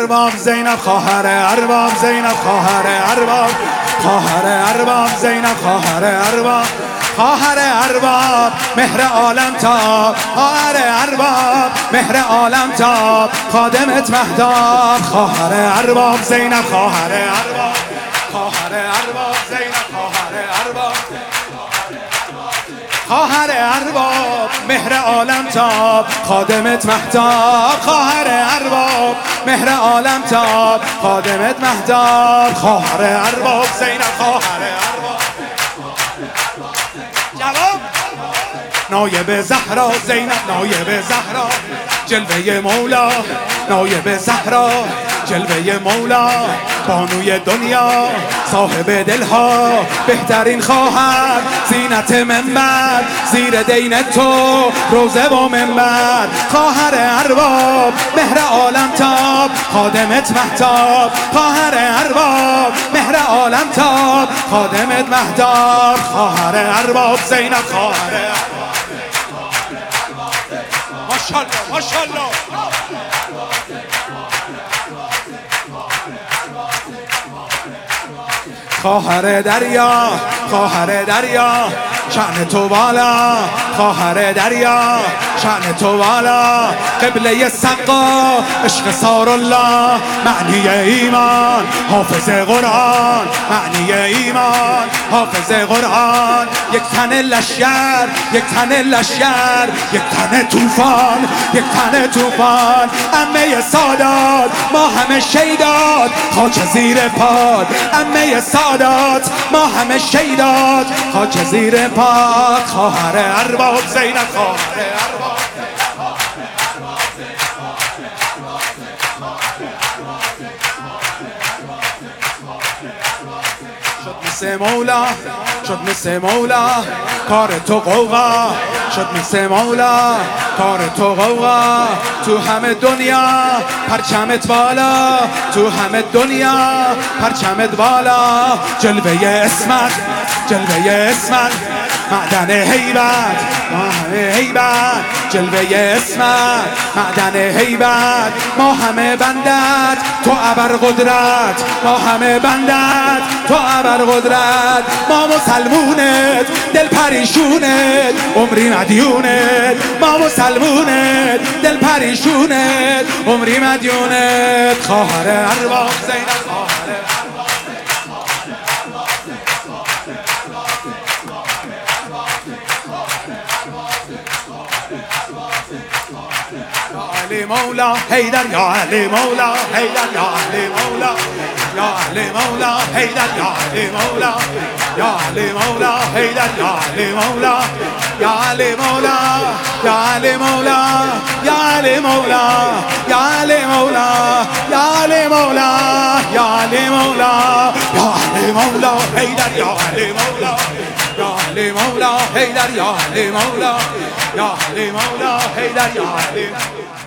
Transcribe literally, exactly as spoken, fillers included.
ارباب زینب خواهر ارباب زینب خواهر ارباب خواهر ارباب زینب خواهر ارباب خواهر ارباب مهر عالم تاب خواهر ارباب مهر عالم تاب خادمت مهتاب خواهر ارباب زینب خواهر ارباب خواهر ارباب زینب خواهر ارباب خواهر ارباب مهر عالم تاب خادمت مهتاب خواهر ارباب مهر عالم تاب خادمت مهتاب خواهر ارباب زینب خواهر ارباب جواب نایب زهرا زینب نایب زهرا جلوه مولا نایب زهرا جلوه مولا بانوی دنیا صاحب دلها بهترین خواهر زینت منبر زیر دین تو روزه و منبر خواهر ارباب مهر عالم تاب خادمت مهتاب خواهر ارباب مهر عالم تاب خادمت مهتاب خواهر ارباب زینب خواهر ماشاءالله ماشاءالله خواهر دریا خواهر دریا شأن تو بالا خواهر دریا شأن تو بالا قبله سقا عشق سار الله معنی ایمان حافظ قرآن معنی ایمان حافظ قرآن یک تن لشکر یک تن لشکر یک تن طوفان یک تن طوفان عمه سادات ما همه شیدات خاک زیر پاد عمه سادات ما همه شیدات خاک زیر پاد خواهر ارباب زینب خواهر ارباب شد مثل مولا شد مثل مولا کار تو قوقا شد مثل مولا کار تو قوقا تو همه دنیا پرچمت بالا تو همه دنیا پرچمت بالا جلوه اسمت جلوه اسمت معدن هیبت معدن هیبت جلوه اسمت معدن هیبت ما همه بندت تو ابر قدرت ما همه بندت تو ابر قدرت ما مسلمونت دل پریشونت عمری مدیونت ما مسلمونت دل پریشونت عمری مدیونت خواهر ارباب زینب خواهر علی مولا حیدر یا علی مولا حیدر یا علی مولا یا علی مولا حیدر یا علی مولا یا علی مولا حیدر یا علی مولا یا علی مولا یا علی مولا یا علی مولا یا علی مولا یا علی مولا یا علی مولا یا علی مولا حیدر یا علی مولا یا علی مولا حیدر یا علی مولا یا علی مولا حیدر یا علی